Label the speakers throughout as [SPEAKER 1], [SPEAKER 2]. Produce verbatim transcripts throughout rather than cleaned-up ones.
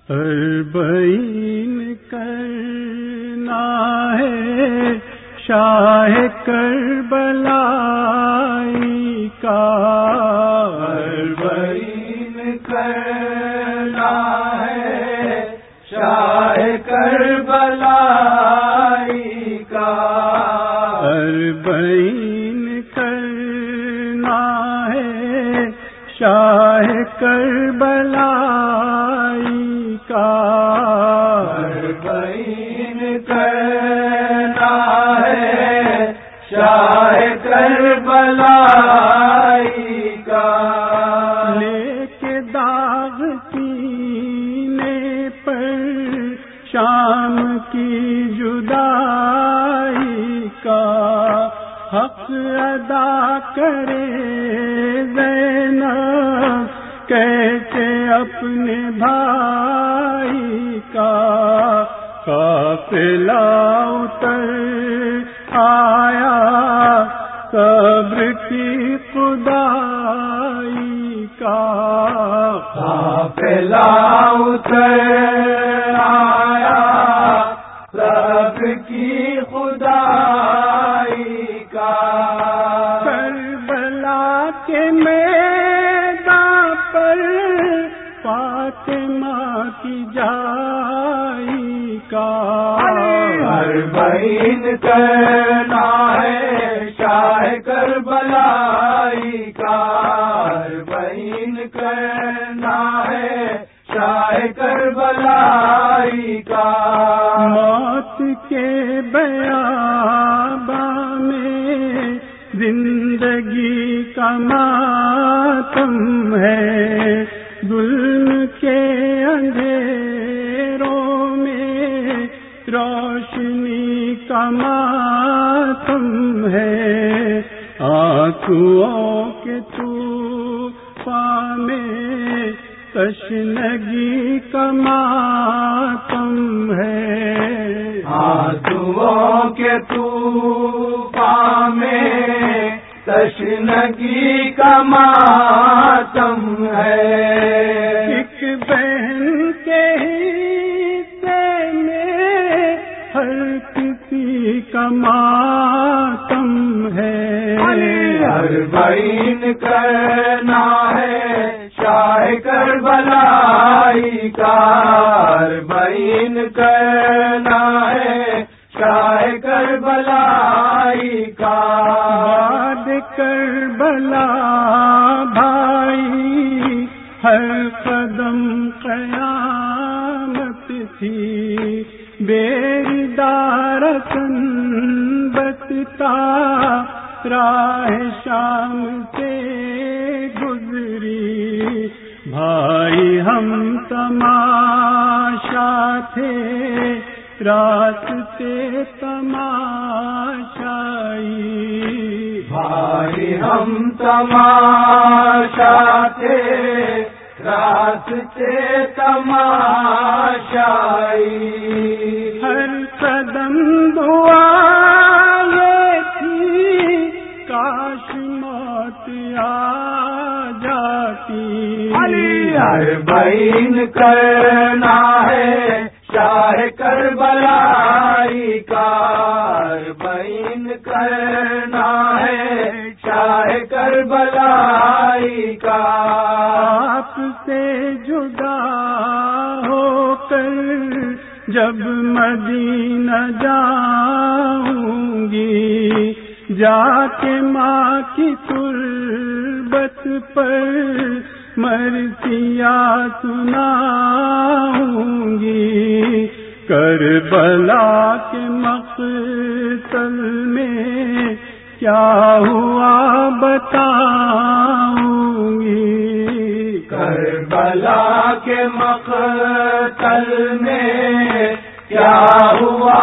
[SPEAKER 1] اربعین کرنا ہے شاہ کربلائی کا،
[SPEAKER 2] اربعین کرنا ہے شاہ کربلائی کا،
[SPEAKER 1] اربعین کرنا ہے شاہ کربلائی کا،
[SPEAKER 2] اربعین کرنا ہے شاہ کربلائی کا،
[SPEAKER 1] لے کے داغ سینے پر شام کی جدائی کا، حق ادا کرے زینب کیسے اپنے بھائی کا، قافلہ اتر آیا صبر کی خدائی کا،
[SPEAKER 2] قافلہ اتر آیا صبر کی خدائی کا،
[SPEAKER 1] کربلا کے میدان پر فاطمہ کی جائی کا،
[SPEAKER 2] اربعین کرنا ہے شاہ کربلائی کا، اربعین کرنا ہے شاہ کربلائی کا،
[SPEAKER 1] موت کے بیاباں میں زندگی کا ماتم ہے، ظلم کے اندھیروں میں روشنی کا ماتم ہے، آنسوؤں کے طوفان میں تشنگی کا ماتم ہے،
[SPEAKER 2] آنسوؤں کے طوفان میں تشنگی کا ماتم ہے،
[SPEAKER 1] ایک بہن کے حصے میں ہر کسی کا ماتم ہے،
[SPEAKER 2] اربعین کرنا ہے شاہ کربلائی کا، اربعین کرنا ہے شاہ کربلائی کا،
[SPEAKER 1] بعد کربلا بھائی ہر قدم قیامت تھی، بیردار بستا راہ شام سے گزری، بھائی ہم تماشا تھے راستے تماشائی،
[SPEAKER 2] بھائی ہم تماشا تھے راستے تماشائی،
[SPEAKER 1] ہر قدم دعا یہ تھی کاش موت آ جاتی،
[SPEAKER 2] اربعین کرنا ہے شاہ کربلائی کا، اربعین کرنا ہے شاہ کربلائی کا،
[SPEAKER 1] آپ سے جدا ہو کر جب مدینہ جاؤں گی، جا کے ماں کی تربت پر مرثیہ سناؤں گی، کربلا کے مقتل میں کیا ہوا بتاؤں گی،
[SPEAKER 2] کربلا کے مقتل میں کیا ہوا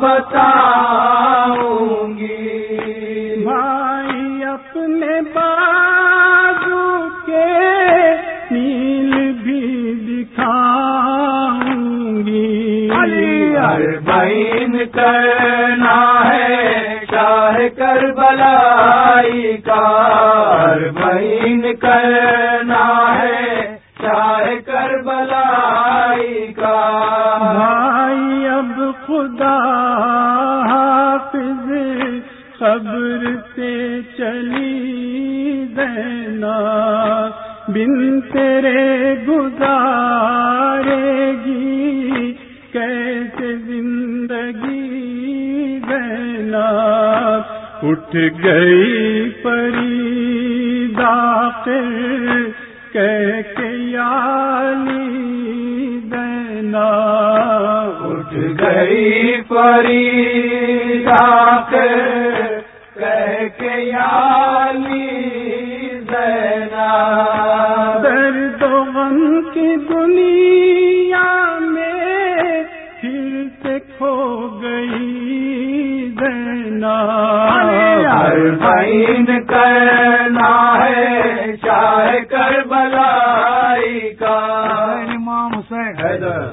[SPEAKER 2] بتاؤں گی،
[SPEAKER 1] بھائی اپنے بازو کے نیل بھی دکھاؤں گی،
[SPEAKER 2] اربعین کرنا ہے شاہ کربلائی کا، اربعین کرنا ہے شاہ کربلائی
[SPEAKER 1] خدا حافظ قبر سے چلی زینب بن تیرے گزارے گی کیسے زندگی زینب اٹھ گئی فرید آخر کہہ کے یا علی زینب
[SPEAKER 2] اٹھ گئی فرید آخر کہہ کے یا علی زینب
[SPEAKER 1] درد و غم کی دنیا میں پھر سے کھو گئی زینب
[SPEAKER 2] اربعین کرنا ہے شاہ کربلائی کا امام حسین حیدر